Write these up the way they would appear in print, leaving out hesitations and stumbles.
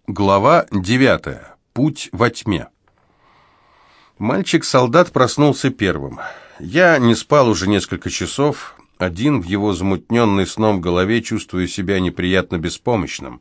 Глава 9. Путь во тьме. Мальчик-солдат проснулся первым. Я не спал уже несколько часов, один в его замутненной сном голове, чувствуя себя неприятно беспомощным.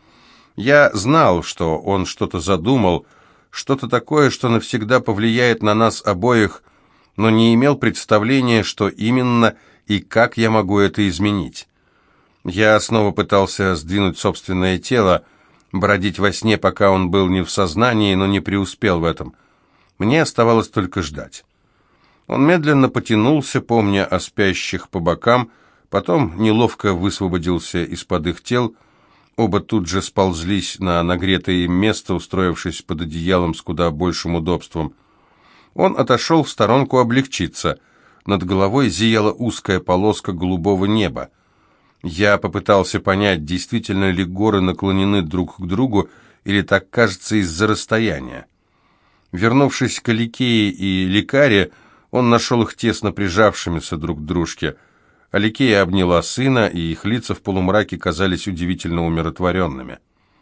Я знал, что он что-то задумал, что-то такое, что навсегда повлияет на нас обоих, но не имел представления, что именно и как я могу это изменить. Я снова пытался сдвинуть собственное тело, бродить во сне, пока он был не в сознании, но не преуспел в этом. Мне оставалось только ждать. Он медленно потянулся, помня о спящих по бокам, потом неловко высвободился из-под их тел. Оба тут же сползлись на нагретое им место, устроившись под одеялом с куда большим удобством. Он отошел в сторонку облегчиться. Над головой зияла узкая полоска голубого неба. Я попытался понять, действительно ли горы наклонены друг к другу, или так кажется из-за расстояния. Вернувшись к Аликее и Лекаре, он нашел их тесно прижавшимися друг к дружке. Аликея обняла сына, и их лица в полумраке казались удивительно умиротворенными.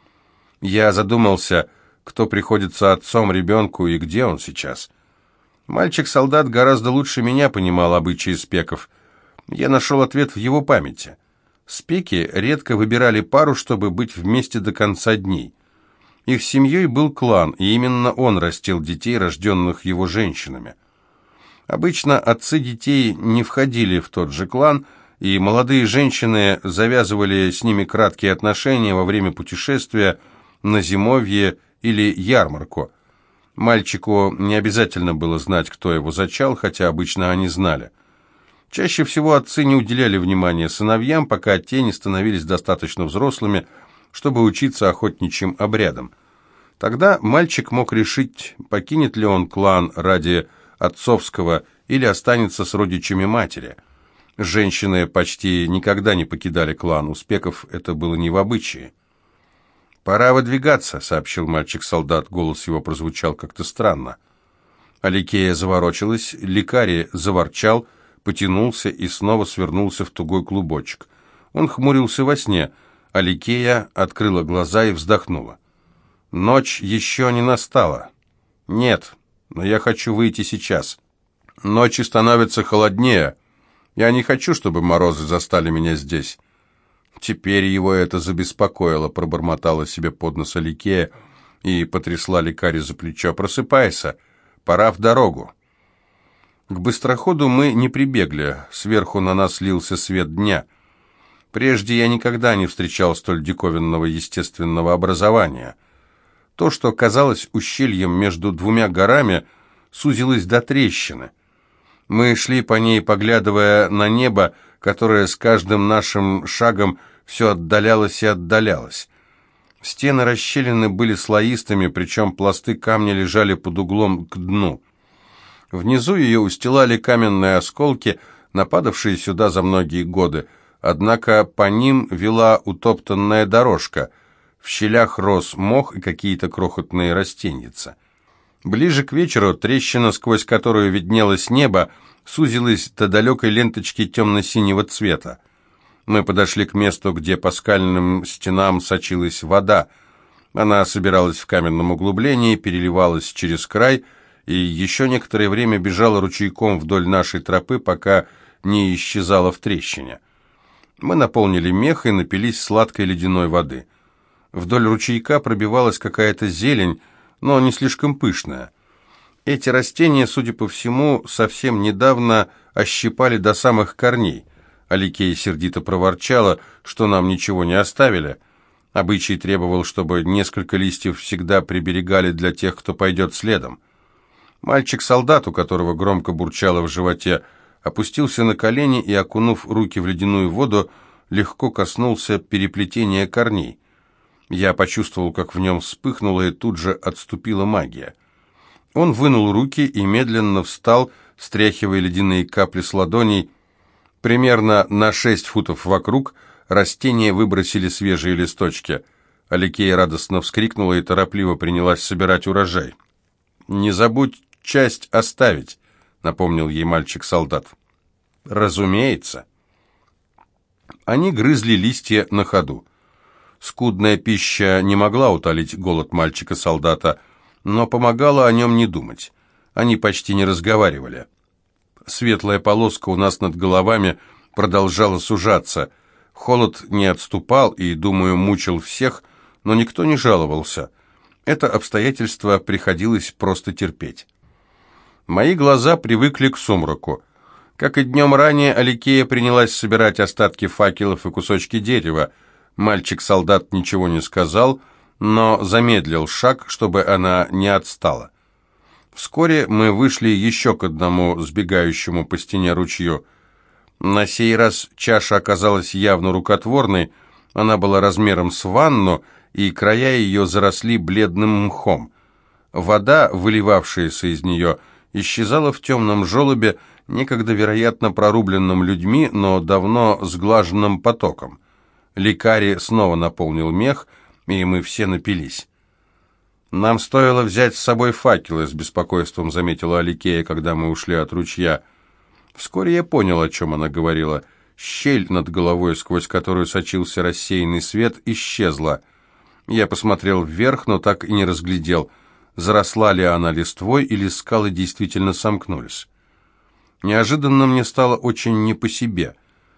Я задумался, кто приходится отцом ребенку и где он сейчас. Мальчик-солдат гораздо лучше меня понимал обычаи спеков. Я нашел ответ в его памяти. Спеки редко выбирали пару, чтобы быть вместе до конца дней. Их семьей был клан, и именно он растил детей, рожденных его женщинами. Обычно отцы детей не входили в тот же клан, и молодые женщины завязывали с ними краткие отношения во время путешествия на зимовье или ярмарку. Мальчику не обязательно было знать, кто его зачал, хотя обычно они знали. Чаще всего отцы не уделяли внимания сыновьям, пока те не становились достаточно взрослыми, чтобы учиться охотничьим обрядам. Тогда мальчик мог решить, покинет ли он клан ради отцовского или останется с родичами матери. Женщины почти никогда не покидали клан, у спеков это было не в обычае. «Пора выдвигаться», — сообщил мальчик-солдат, голос его прозвучал как-то странно. Аликея заворочилась, Лекарий заворчал, потянулся и снова свернулся в тугой клубочек. Он хмурился во сне. Аликея открыла глаза и вздохнула. «Ночь еще не настала». «Нет, но я хочу выйти сейчас. Ночи становятся холоднее. Я не хочу, чтобы морозы застали меня здесь». Теперь его это забеспокоило, пробормотала себе под нос Аликея и потрясла Лекария за плечо. «Просыпайся, пора в дорогу». К быстроходу мы не прибегли, сверху на нас лился свет дня. Прежде я никогда не встречал столь диковинного естественного образования. То, что казалось ущельем между двумя горами, сузилось до трещины. Мы шли по ней, поглядывая на небо, которое с каждым нашим шагом все отдалялось и отдалялось. Стены расщелины были слоистыми, причем пласты камня лежали под углом к дну. Внизу ее устилали каменные осколки, нападавшие сюда за многие годы, однако по ним вела утоптанная дорожка. В щелях рос мох и какие-то крохотные растеньица. Ближе к вечеру трещина, сквозь которую виднелось небо, сузилась до далекой ленточки темно-синего цвета. Мы подошли к месту, где по скальным стенам сочилась вода. Она собиралась в каменном углублении, переливалась через край и еще некоторое время бежала ручейком вдоль нашей тропы, пока не исчезала в трещине. Мы наполнили мех и напились сладкой ледяной воды. Вдоль ручейка пробивалась какая-то зелень, но не слишком пышная. Эти растения, судя по всему, совсем недавно ощипали до самых корней. Аликея сердито проворчала, что нам ничего не оставили. Обычай требовал, чтобы несколько листьев всегда приберегали для тех, кто пойдет следом. Мальчик-солдат, у которого громко бурчало в животе, опустился на колени и, окунув руки в ледяную воду, легко коснулся переплетения корней. Я почувствовал, как в нем вспыхнула и тут же отступила магия. Он вынул руки и медленно встал, стряхивая ледяные капли с ладоней. Примерно на 6 футов вокруг растения выбросили свежие листочки. Аликея радостно вскрикнула и торопливо принялась собирать урожай. «Не забудь часть оставить», — напомнил ей мальчик-солдат. «Разумеется». Они грызли листья на ходу. Скудная пища не могла утолить голод мальчика-солдата, но помогала о нем не думать. Они почти не разговаривали. Светлая полоска у нас над головами продолжала сужаться. Холод не отступал и, думаю, мучил всех, но никто не жаловался. Это обстоятельство приходилось просто терпеть. Мои глаза привыкли к сумраку. Как и днем ранее, Аликея принялась собирать остатки факелов и кусочки дерева. Мальчик-солдат ничего не сказал, но замедлил шаг, чтобы она не отстала. Вскоре мы вышли еще к одному сбегающему по стене ручью. На сей раз чаша оказалась явно рукотворной, она была размером с ванну, и края ее заросли бледным мхом. Вода, выливавшаяся из нее, исчезала в темном желобе, некогда, вероятно, прорубленном людьми, но давно сглаженным потоком. Лекарь снова наполнил мех, и мы все напились. «Нам стоило взять с собой факелы», — с беспокойством заметила Аликея, когда мы ушли от ручья. Вскоре я понял, о чем она говорила. Щель над головой, сквозь которую сочился рассеянный свет, исчезла. Я посмотрел вверх, но так и не разглядел, заросла ли она листвой или скалы действительно сомкнулись. Неожиданно мне стало очень не по себе.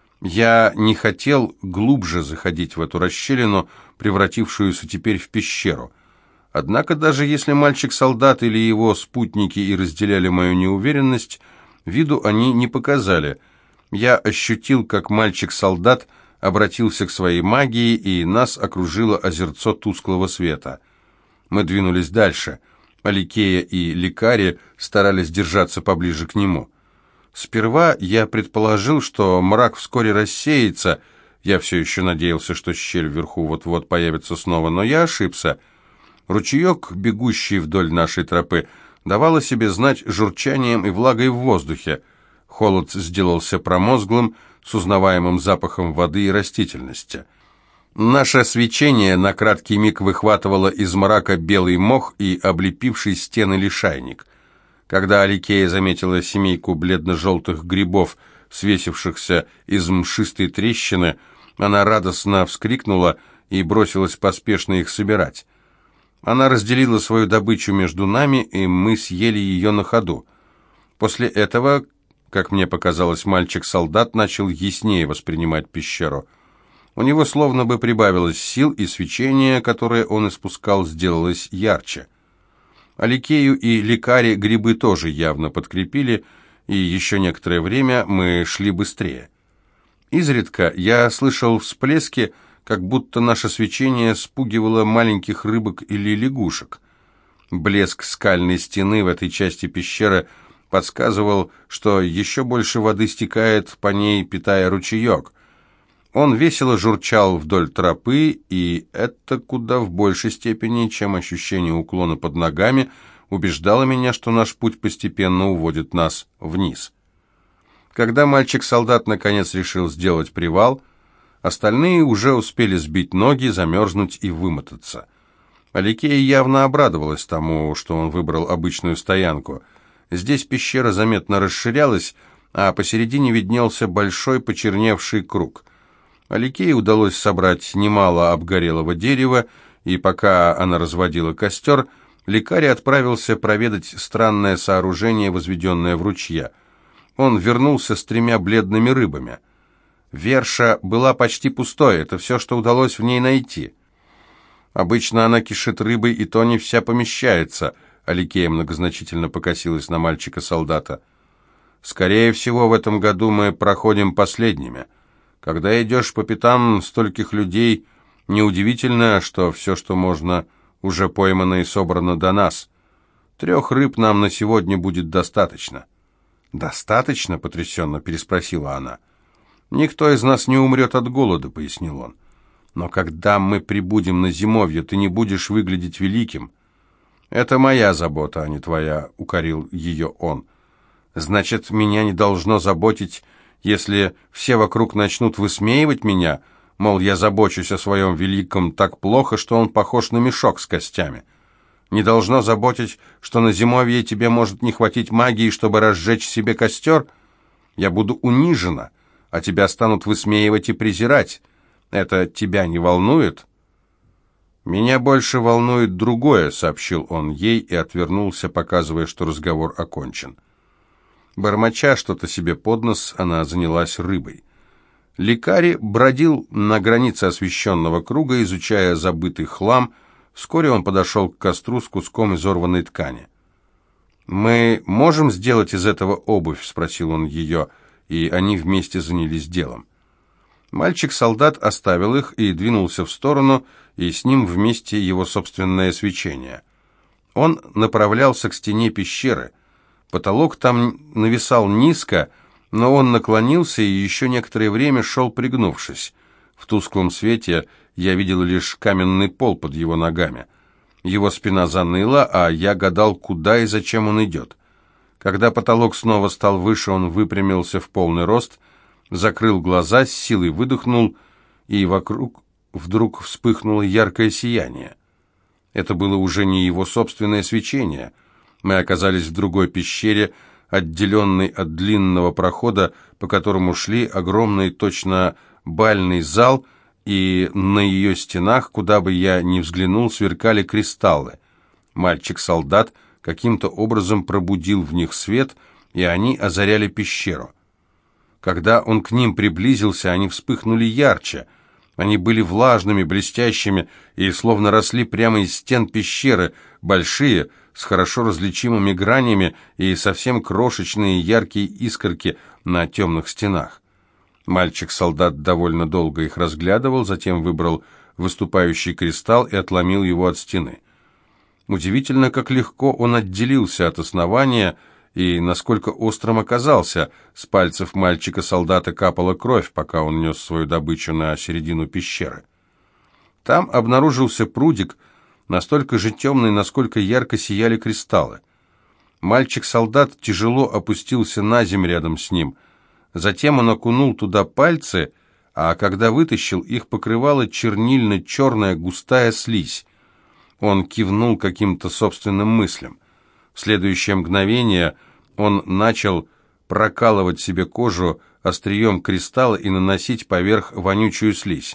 Я не хотел глубже заходить в эту расщелину, превратившуюся теперь в пещеру. Однако даже если мальчик-солдат или его спутники и разделяли мою неуверенность, виду они не показали. Я ощутил, как мальчик-солдат обратился к своей магии, и нас окружило озерцо тусклого света. Мы двинулись дальше. Аликея и лекари старались держаться поближе к нему. Сперва я предположил, что мрак вскоре рассеется. Я все еще надеялся, что щель вверху вот-вот появится снова, но я ошибся. Ручеек, бегущий вдоль нашей тропы, давал о себе знать журчанием и влагой в воздухе. Холод сделался промозглым, с узнаваемым запахом воды и растительности. Наше свечение на краткий миг выхватывало из мрака белый мох и облепивший стены лишайник. Когда Аликея заметила семейку бледно-желтых грибов, свесившихся из мшистой трещины, она радостно вскрикнула и бросилась поспешно их собирать. Она разделила свою добычу между нами, и мы съели ее на ходу. После этого, как мне показалось, мальчик-солдат начал яснее воспринимать пещеру. У него словно бы прибавилось сил, и свечение, которое он испускал, сделалось ярче. Аликею и лекари грибы тоже явно подкрепили, и еще некоторое время мы шли быстрее. Изредка я слышал всплески, как будто наше свечение спугивало маленьких рыбок или лягушек. Блеск скальной стены в этой части пещеры подсказывал, что еще больше воды стекает по ней, питая ручеек. Он весело журчал вдоль тропы, и это куда в большей степени, чем ощущение уклона под ногами, убеждало меня, что наш путь постепенно уводит нас вниз. Когда мальчик-солдат наконец решил сделать привал, остальные уже успели сбить ноги, замерзнуть и вымотаться. Аликея явно обрадовалась тому, что он выбрал обычную стоянку. Здесь пещера заметно расширялась, а посередине виднелся большой почерневший круг. Аликее удалось собрать немало обгорелого дерева, и пока она разводила костер, лекарь отправился проведать странное сооружение, возведенное в ручье. Он вернулся с 3 бледными рыбами. Верша была почти пустой, это все, что удалось в ней найти. Обычно она кишит рыбой, и то не вся помещается. Аликея многозначительно покосилась на мальчика-солдата. Скорее всего, в этом году мы проходим последними. Когда идешь по пятам стольких людей, неудивительно, что все, что можно, уже поймано и собрано до нас. 3 рыб нам на сегодня будет достаточно». «Достаточно?» — потрясенно переспросила она. «Никто из нас не умрет от голода», — пояснил он. «Но когда мы прибудем на зимовье, ты не будешь выглядеть великим». «Это моя забота, а не твоя», — укорил ее он. «Значит, меня не должно заботить, если все вокруг начнут высмеивать меня, мол, я забочусь о своем великом так плохо, что он похож на мешок с костями. Не должно заботить, что на зимовье тебе может не хватить магии, чтобы разжечь себе костер? Я буду унижена, а тебя станут высмеивать и презирать. Это тебя не волнует?» «Меня больше волнует другое», — сообщил он ей и отвернулся, показывая, что разговор окончен. Бормоча что-то себе под нос, она занялась рыбой. Лекарь бродил на границе освещенного круга, изучая забытый хлам. Вскоре он подошел к костру с куском изорванной ткани. «Мы можем сделать из этого обувь?» — спросил он ее, и они вместе занялись делом. Мальчик-солдат оставил их и двинулся в сторону, и с ним вместе его собственное свечение. Он направлялся к стене пещеры. Потолок там нависал низко, но он наклонился и еще некоторое время шел, пригнувшись. В тусклом свете я видел лишь каменный пол под его ногами. Его спина заныла, а я гадал, куда и зачем он идет. Когда потолок снова стал выше, он выпрямился в полный рост, закрыл глаза, с силой выдохнул, и вокруг вдруг вспыхнуло яркое сияние. Это было уже не его собственное свечение. Мы оказались в другой пещере, отделенной от длинного прохода, по которому шли огромный, точно бальный зал, и на ее стенах, куда бы я ни взглянул, сверкали кристаллы. Мальчик-солдат каким-то образом пробудил в них свет, и они озаряли пещеру. Когда он к ним приблизился, они вспыхнули ярче. Они были влажными, блестящими и словно росли прямо из стен пещеры, большие, с хорошо различимыми гранями и совсем крошечные яркие искорки на темных стенах. Мальчик-солдат довольно долго их разглядывал, затем выбрал выступающий кристалл и отломил его от стены. Удивительно, как легко он отделился от основания и насколько острым оказался. С пальцев мальчика-солдата капала кровь, пока он нес свою добычу на середину пещеры. Там обнаружился прудик, настолько же темный, насколько ярко сияли кристаллы. Мальчик-солдат тяжело опустился на землю рядом с ним. Затем он окунул туда пальцы, а когда вытащил, их покрывала чернильно-черная густая слизь. Он кивнул каким-то собственным мыслям. В следующее мгновение он начал прокалывать себе кожу острием кристалла и наносить поверх вонючую слизь.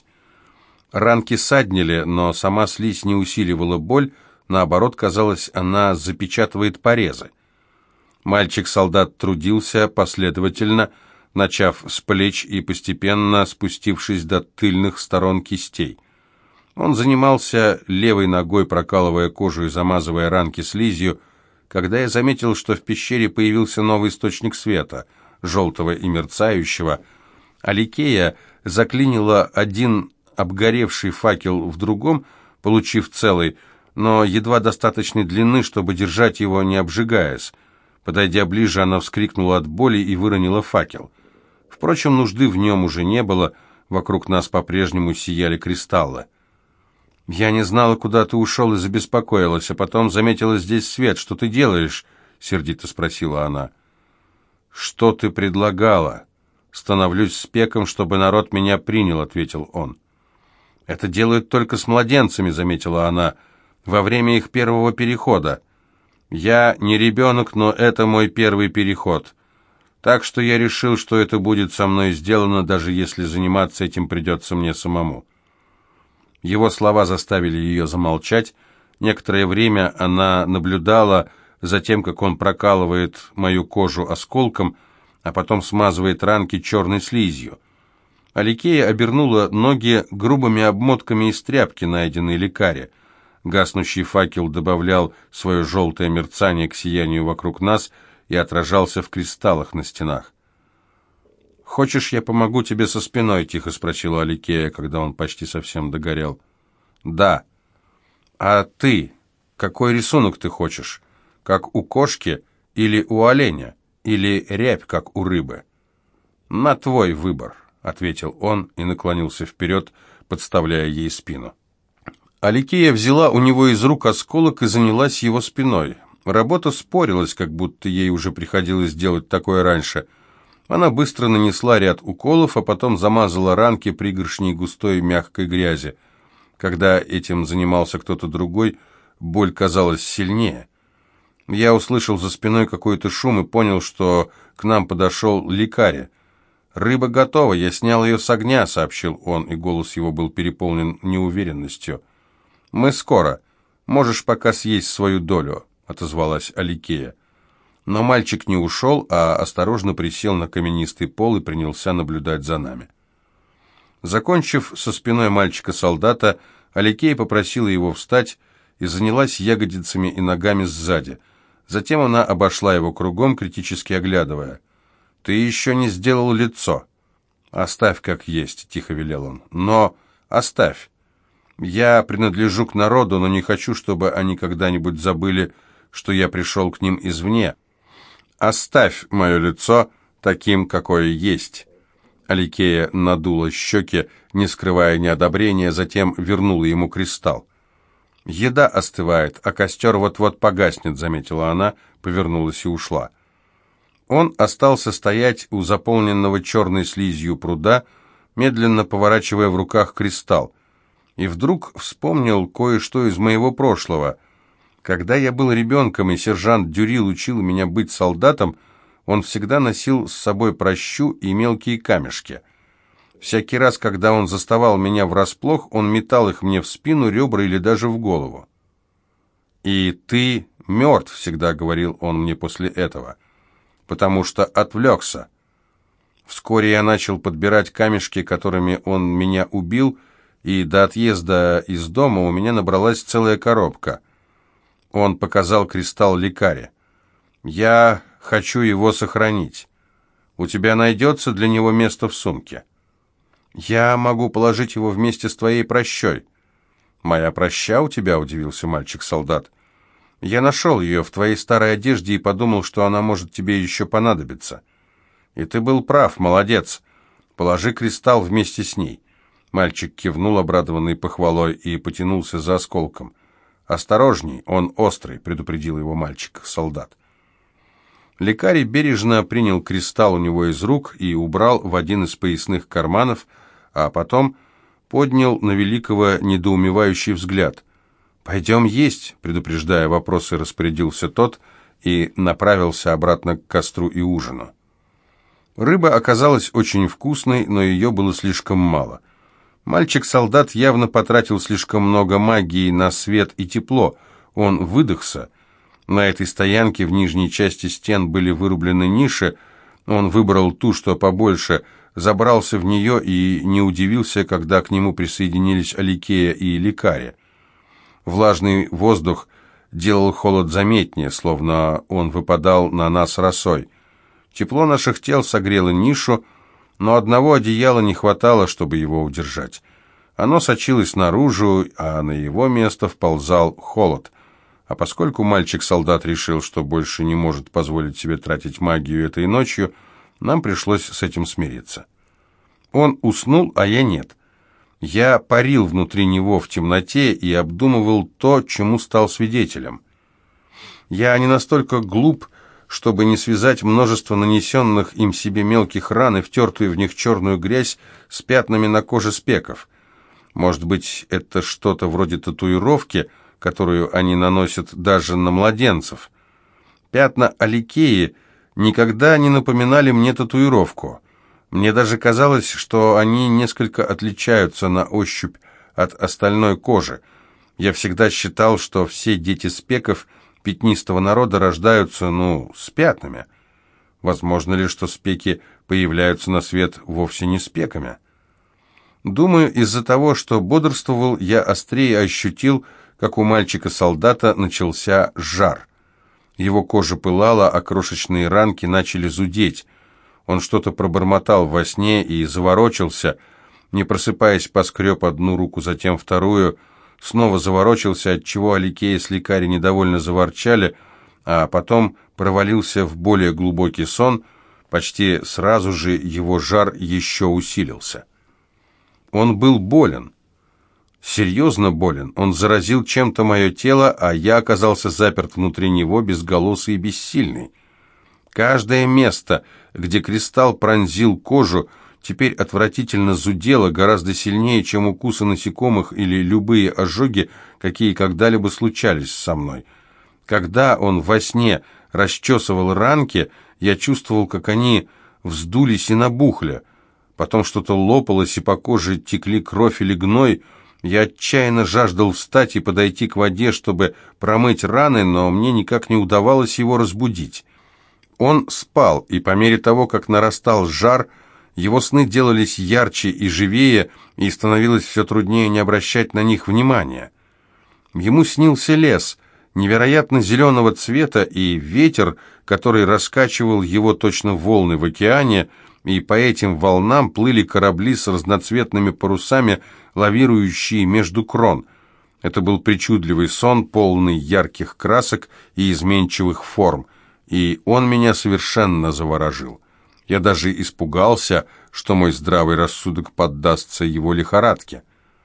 Ранки саднили, но сама слизь не усиливала боль, наоборот, казалось, она запечатывает порезы. Мальчик-солдат трудился последовательно, начав с плеч и постепенно спустившись до тыльных сторон кистей. Он занимался левой ногой, прокалывая кожу и замазывая ранки слизью, когда я заметил, что в пещере появился новый источник света, желтого и мерцающего. Аликея заклинила один обгоревший факел в другом, получив целый, но едва достаточной длины, чтобы держать его, не обжигаясь. Подойдя ближе, она вскрикнула от боли и выронила факел. Впрочем, нужды в нем уже не было, вокруг нас по-прежнему сияли кристаллы. «Я не знала, куда ты ушел, и забеспокоилась, а потом заметила здесь свет. Что ты делаешь?» — сердито спросила она. «Что ты предлагала?» «Становлюсь спеком, чтобы народ меня принял», — ответил он. «Это делают только с младенцами», — заметила она, — «во время их первого перехода. Я не ребенок, но это мой первый переход. Так что я решил, что это будет со мной сделано, даже если заниматься этим придется мне самому». Его слова заставили ее замолчать. Некоторое время она наблюдала за тем, как он прокалывает мою кожу осколком, а потом смазывает ранки черной слизью. Аликея обернула ноги грубыми обмотками из тряпки, найденной лекаря. Гаснущий факел добавлял свое желтое мерцание к сиянию вокруг нас и отражался в кристаллах на стенах. «Хочешь, я помогу тебе со спиной?» — тихо спросила Аликея, когда он почти совсем догорел. «Да». «А ты? Какой рисунок ты хочешь? Как у кошки или у оленя? Или рябь, как у рыбы?» «На твой выбор», — ответил он и наклонился вперед, подставляя ей спину. Аликея взяла у него из рук осколок и занялась его спиной. Работа спорилась, как будто ей уже приходилось делать такое раньше. Она быстро нанесла ряд уколов, а потом замазала ранки пригоршней густой мягкой грязи. Когда этим занимался кто-то другой, боль казалась сильнее. Я услышал за спиной какой-то шум и понял, что к нам подошел лекарь. «Рыба готова, я снял ее с огня», — сообщил он, и голос его был переполнен неуверенностью. «Мы скоро. Можешь пока съесть свою долю», — отозвалась Аликея. Но мальчик не ушел, а осторожно присел на каменистый пол и принялся наблюдать за нами. Закончив со спиной мальчика-солдата, Аликея попросила его встать и занялась ягодицами и ногами сзади. Затем она обошла его кругом, критически оглядывая. «Ты еще не сделал лицо». «Оставь как есть», — тихо велел он. «Но оставь. Я принадлежу к народу, но не хочу, чтобы они когда-нибудь забыли, что я пришел к ним извне. Оставь мое лицо таким, какое есть». Аликея надула щеки, не скрывая неодобрения, затем вернула ему кристалл. «Еда остывает, а костер вот-вот погаснет», — заметила она, повернулась и ушла. Он остался стоять у заполненного черной слизью пруда, медленно поворачивая в руках кристалл, и вдруг вспомнил кое-что из моего прошлого. Когда я был ребенком, и сержант Дюрил учил меня быть солдатом, он всегда носил с собой пращу и мелкие камешки. Всякий раз, когда он заставал меня врасплох, он метал их мне в спину, ребра или даже в голову. «И ты мертв», — всегда говорил он мне после этого, потому что отвлекся. Вскоре я начал подбирать камешки, которыми он меня убил, и до отъезда из дома у меня набралась целая коробка. Он показал кристалл Лекаре. «Я хочу его сохранить. У тебя найдется для него место в сумке?» «Я могу положить его вместе с твоей пращой». «Моя праща у тебя?» — удивился мальчик-солдат. «Я нашел ее в твоей старой одежде и подумал, что она может тебе еще понадобиться». «И ты был прав, молодец. Положи кристалл вместе с ней». Мальчик кивнул, обрадованный похвалой, и потянулся за осколком. «Осторожней, он острый», — предупредил его мальчик-солдат. Лекарь бережно принял кристалл у него из рук и убрал в один из поясных карманов, а потом поднял на Великого недоумевающий взгляд. «Пойдем есть», — предупреждая вопросы, распорядился тот и направился обратно к костру и ужину. Рыба оказалась очень вкусной, но ее было слишком мало. Мальчик-солдат явно потратил слишком много магии на свет и тепло. Он выдохся. На этой стоянке в нижней части стен были вырублены ниши. Он выбрал ту, что побольше, забрался в нее и не удивился, когда к нему присоединились Аликея и Лекаря. Влажный воздух делал холод заметнее, словно он выпадал на нас росой. Тепло наших тел согрело нишу, но одного одеяла не хватало, чтобы его удержать. Оно сочилось наружу, а на его место вползал холод. А поскольку мальчик-солдат решил, что больше не может позволить себе тратить магию этой ночью, нам пришлось с этим смириться. Он уснул, а я нет. Я парил внутри него в темноте и обдумывал то, чему стал свидетелем. Я не настолько глуп, чтобы не связать множество нанесенных им себе мелких ран и втертую в них черную грязь с пятнами на коже спеков. Может быть, это что-то вроде татуировки, которую они наносят даже на младенцев. Пятна Аликеи никогда не напоминали мне татуировку. Мне даже казалось, что они несколько отличаются на ощупь от остальной кожи. Я всегда считал, что все дети спеков пятнистого народа рождаются, с пятнами. Возможно ли, что спеки появляются на свет вовсе не спеками? Думаю, из-за того, что бодрствовал, я острее ощутил, как у мальчика-солдата начался жар. Его кожа пылала, а крошечные ранки начали зудеть. Он что-то пробормотал во сне и заворочился, не просыпаясь, поскреб одну руку, затем вторую, снова заворочился, отчего Аликея с Лекарей недовольно заворчали, а потом провалился в более глубокий сон. Почти сразу же его жар еще усилился. Он был болен. Серьезно болен. Он заразил чем-то мое тело, а я оказался заперт внутри него, безголосый и бессильный. Каждое место, где кристалл пронзил кожу, теперь отвратительно зудело, гораздо сильнее, чем укусы насекомых или любые ожоги, какие когда-либо случались со мной. Когда он во сне расчесывал ранки, я чувствовал, как они вздулись и набухли. Потом что-то лопалось, и по коже текли кровь или гной. Я отчаянно жаждал встать и подойти к воде, чтобы промыть раны, но мне никак не удавалось его разбудить. Он спал, и по мере того, как нарастал жар, его сны делались ярче и живее, и становилось все труднее не обращать на них внимания. Ему снился лес, невероятно зеленого цвета, и ветер, который раскачивал его точно волны в океане, и по этим волнам плыли корабли с разноцветными парусами, лавирующие между крон. Это был причудливый сон, полный ярких красок и изменчивых форм, и он меня совершенно заворожил. Я даже испугался, что мой здравый рассудок поддастся его лихорадке.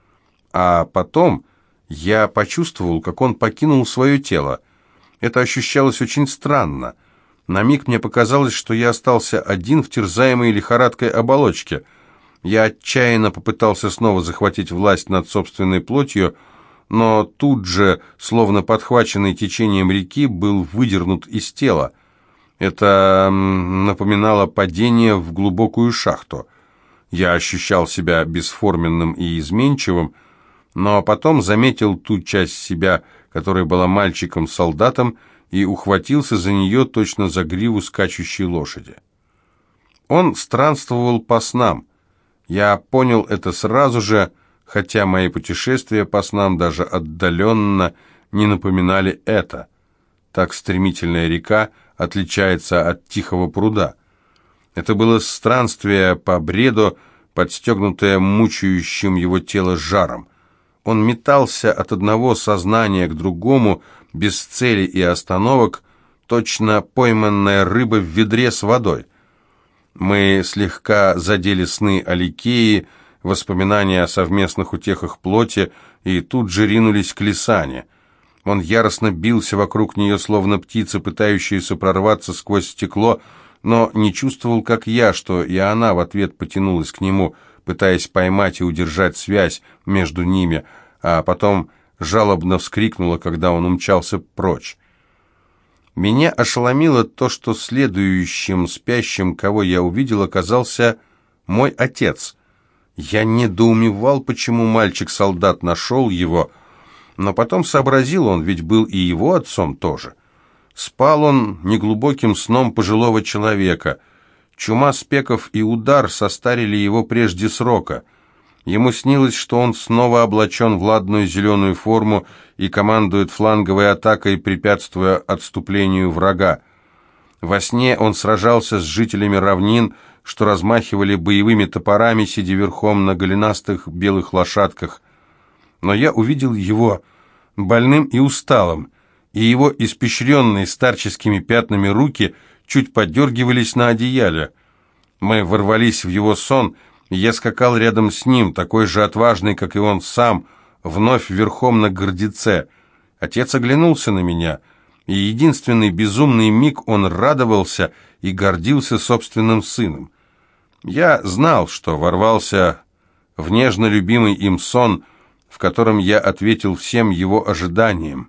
А потом я почувствовал, как он покинул свое тело. Это ощущалось очень странно. На миг мне показалось, что я остался один в терзаемой лихорадкой оболочке. Я отчаянно попытался снова захватить власть над собственной плотью, но тут же, словно подхваченный течением реки, был выдернут из тела. Это напоминало падение в глубокую шахту. Я ощущал себя бесформенным и изменчивым, но потом заметил ту часть себя, которая была мальчиком-солдатом, и ухватился за нее точно за гриву скачущей лошади. Он странствовал по снам. Я понял это сразу же, хотя мои путешествия по снам даже отдаленно не напоминали это. Так стремительная река отличается от тихого пруда. Это было странствие по бреду, подстегнутое мучающим его тело жаром. Он метался от одного сознания к другому, без цели и остановок, точно пойманная рыба в ведре с водой. Мы слегка задели сны Аликеи, воспоминания о совместных утехах плоти, и тут же ринулись к Лисане. Он яростно бился вокруг нее, словно птица, пытающаяся прорваться сквозь стекло, но не чувствовал, как я, что и она в ответ потянулась к нему, пытаясь поймать и удержать связь между ними, а потом жалобно вскрикнула, когда он умчался прочь. Меня ошеломило то, что следующим спящим, кого я увидел, оказался мой отец. Я недоумевал, почему мальчик-солдат нашел его, но потом сообразил, он ведь был и его отцом тоже. Спал он неглубоким сном пожилого человека. Чума, спеков и удар состарили его прежде срока. Ему снилось, что он снова облачен в ладную зеленую форму и командует фланговой атакой, препятствуя отступлению врага. Во сне он сражался с жителями равнин, что размахивали боевыми топорами, сидя верхом на голенастых белых лошадках. Но я увидел его больным и усталым, и его испещренные старческими пятнами руки чуть подергивались на одеяле. Мы ворвались в его сон, и я скакал рядом с ним, такой же отважный, как и он сам, вновь верхом на гордеце. Отец оглянулся на меня, и единственный безумный миг он радовался и гордился собственным сыном. Я знал, что ворвался в нежно любимый им сон, в котором я ответил всем его ожиданиям.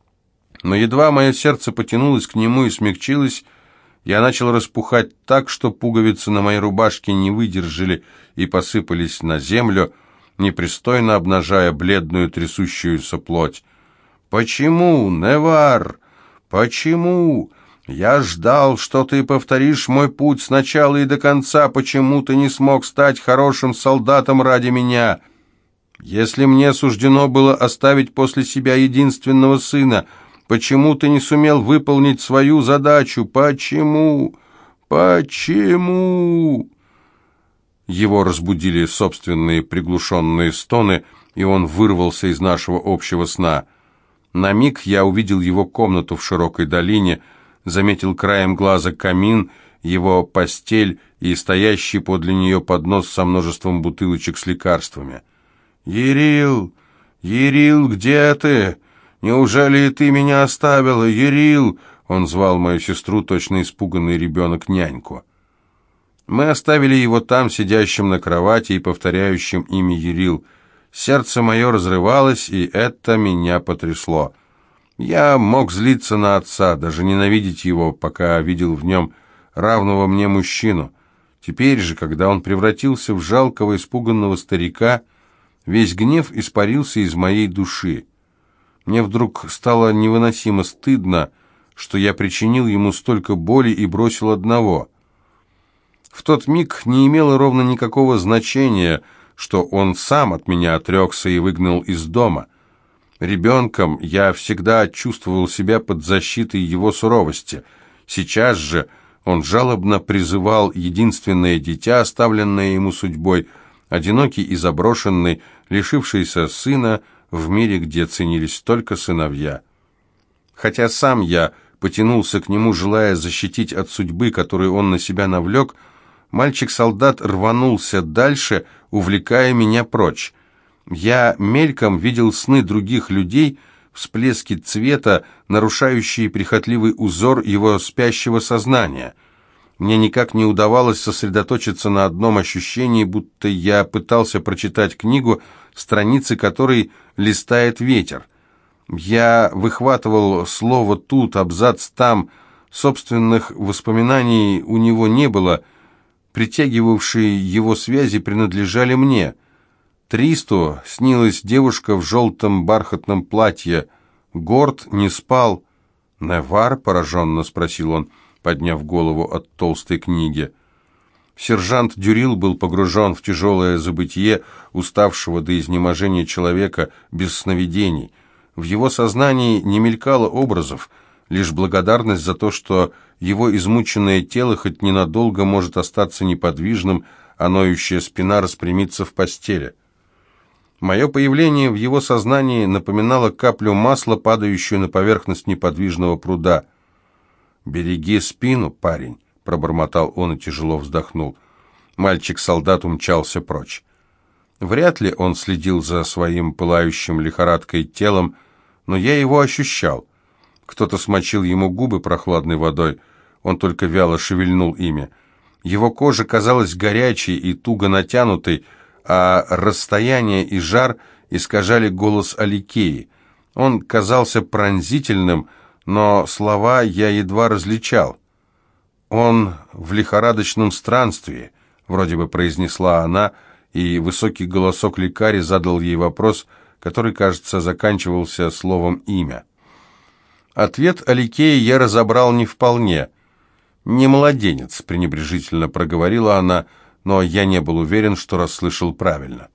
Но едва мое сердце потянулось к нему и смягчилось, я начал распухать так, что пуговицы на моей рубашке не выдержали и посыпались на землю, непристойно обнажая бледную трясущуюся плоть. «Почему, Невар? Почему? Я ждал, что ты повторишь мой путь сначала и до конца. Почему ты не смог стать хорошим солдатом ради меня? Если мне суждено было оставить после себя единственного сына, почему ты не сумел выполнить свою задачу? Почему? Почему?» Его разбудили собственные приглушенные стоны, и он вырвался из нашего общего сна. На миг я увидел его комнату в широкой долине, заметил краем глаза камин, его постель и стоящий подле нее поднос со множеством бутылочек с лекарствами. «Ерил! Ерил, где ты? Неужели и ты меня оставила, Ерил?» Он звал мою сестру, точно испуганный ребенок, няньку. Мы оставили его там, сидящим на кровати и повторяющим имя Ерил. Сердце мое разрывалось, и это меня потрясло. Я мог злиться на отца, даже ненавидеть его, пока видел в нем равного мне мужчину. Теперь же, когда он превратился в жалкого, испуганного старика, Весь гнев испарился из моей души. Мне вдруг стало невыносимо стыдно, что я причинил ему столько боли и бросил одного. В тот миг не имело ровно никакого значения, что он сам от меня отрекся и выгнал из дома. Ребенком я всегда чувствовал себя под защитой его суровости. Сейчас же он жалобно призывал единственное дитя, оставленное ему судьбой, одинокий и заброшенный, лишившийся сына в мире, где ценились только сыновья. Хотя сам я потянулся к нему, желая защитить от судьбы, которую он на себя навлек, мальчик-солдат рванулся дальше, увлекая меня прочь. Я мельком видел сны других людей, всплески цвета, нарушающие прихотливый узор его спящего сознания. Мне никак не удавалось сосредоточиться на одном ощущении, будто я пытался прочитать книгу, страницы которой листает ветер. Я выхватывал слово тут, абзац там, собственных воспоминаний у него не было, притягивавшие его связи принадлежали мне. Тристу снилась девушка в желтом бархатном платье. Горд не спал. «Невар?» — пораженно спросил он, подняв голову от толстой книги. Сержант Дюрил был погружен в тяжелое забытье уставшего до изнеможения человека без сновидений. В его сознании не мелькало образов, лишь благодарность за то, что его измученное тело хоть ненадолго может остаться неподвижным, а ноющая спина распрямится в постели. Мое появление в его сознании напоминало каплю масла, падающую на поверхность неподвижного пруда. «Береги спину, парень», — пробормотал он и тяжело вздохнул. Мальчик-солдат умчался прочь. Вряд ли он следил за своим пылающим лихорадкой телом, но я его ощущал. Кто-то смочил ему губы прохладной водой, он только вяло шевельнул ими. Его кожа казалась горячей и туго натянутой, а расстояние и жар искажали голос Аликеи. Он казался пронзительным, но слова я едва различал. «Он в лихорадочном странстве», — вроде бы произнесла она, и высокий голосок лекаря задал ей вопрос, который, кажется, заканчивался словом «имя». Ответ Аликеи я разобрал не вполне. «Не младенец», — пренебрежительно проговорила она, но я не был уверен, что расслышал правильно.